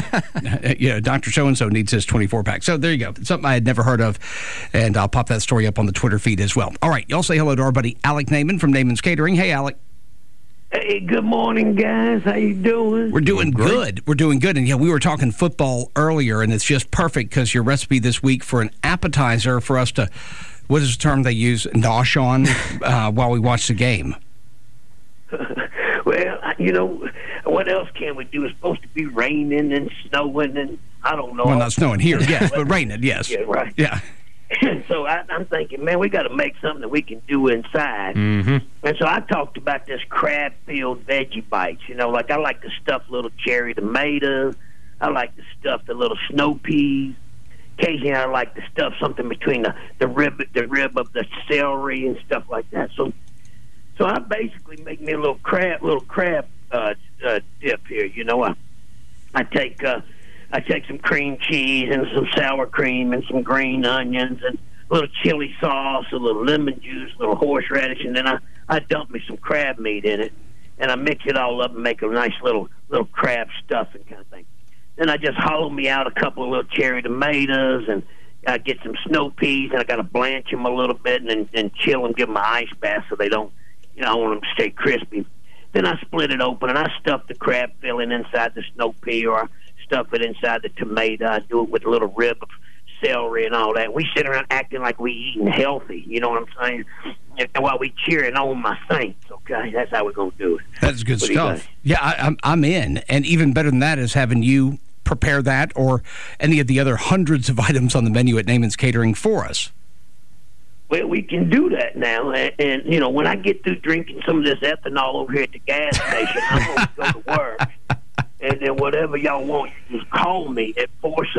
Dr. So-and-so needs his 24-pack. So there you go. Something I had never heard of, and I'll pop that story up on the Twitter feed as well. All right, y'all say hello to our buddy Alec Naiman from Naiman's Catering. Hey, Alec. Hey, good morning, guys. How you doing? We're doing good. We're doing good. And we were talking football earlier, and it's just perfect because your recipe this week for an appetizer for us to, what is the term they use, nosh on while we watch the game? Well, what else can we do? It's supposed to be raining and snowing, and I don't know. Well, not snowing here, yes, but raining, yes. Yeah, right. Yeah. So I'm thinking, man, we got to make something that we can do inside. Mm-hmm. And so I talked about this crab-filled veggie bites. Like I like to stuff little cherry tomatoes. I like to stuff the little snow peas. Occasionally I like to stuff something between the rib of the celery and stuff like that. So I basically make me a little crab dip here. I take some cream cheese and some sour cream and some green onions and a little chili sauce, a little lemon juice, a little horseradish, and then I dump me some crab meat in it, and I mix it all up and make a nice little crab stuffing kind of thing. Then I just hollow me out a couple of little cherry tomatoes, and I get some snow peas, and I got to blanch them a little bit and chill them, give them an ice bath so they don't, I want them to stay crispy. Then I split it open, and I stuff the crab filling inside the snow pea, or I stuff it inside the tomato. I do it with a little rib of celery and all that. We sit around acting like we eating healthy, you know what I'm saying? And while we cheering on my Saints, okay? That's how we're going to do it. That's good stuff. Yeah, I'm in. And even better than that is having you prepare that or any of the other hundreds of items on the menu at Naiman's Catering for us. Well, we can do that now. And when I get through drinking some of this ethanol over here at the gas station, I'm going to go to work. And then whatever y'all want, you just call me at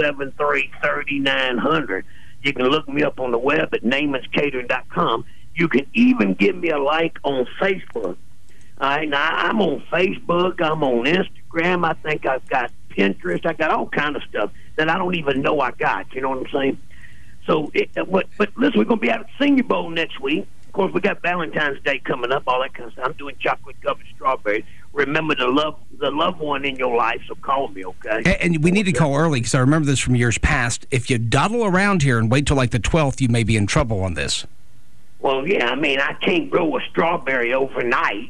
473-3900. You can look me up on the web at naimanscatering.com. You can even give me a like on Facebook. All right, now I'm on Facebook. I'm on Instagram. I think I've got Pinterest. I got all kind of stuff that I don't even know I got. You know what I'm saying? So, but listen, we're going to be out at Senior Bowl next week. Of course, we got Valentine's Day coming up, all that kind of stuff. I'm doing chocolate-covered strawberries. Remember the loved one in your life, so call me, okay? And we need to call early, because I remember this from years past. If you dawdle around here and wait till like the 12th, you may be in trouble on this. Well, yeah, I mean, I can't grow a strawberry overnight.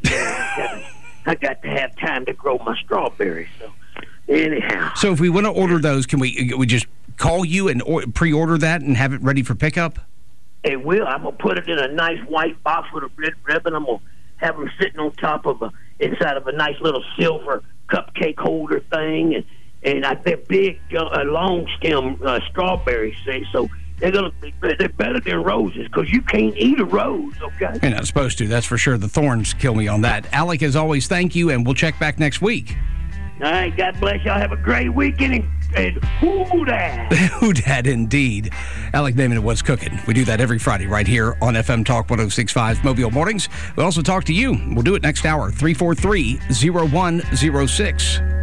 I got to have time to grow my strawberries, so anyhow. So if we want to order those, can we just call you and pre-order that and have it ready for pickup? It will. I'm going to put it in a nice white box with a red ribbon. I'm going to have them sitting on top of inside of a nice little silver cupcake holder thing. And they're big, long stem strawberries, see? So they're better than roses because you can't eat a rose, okay? You're not supposed to, that's for sure. The thorns kill me on that. Alec, as always, thank you, and we'll check back next week. All right, God bless y'all. Have a great weekend, and who dat? Who dat, indeed. Alec Naiman at What's Cooking. We do that every Friday right here on FM Talk 106.5 Mobile Mornings. We also talk to you. We'll do it next hour, 343-0106.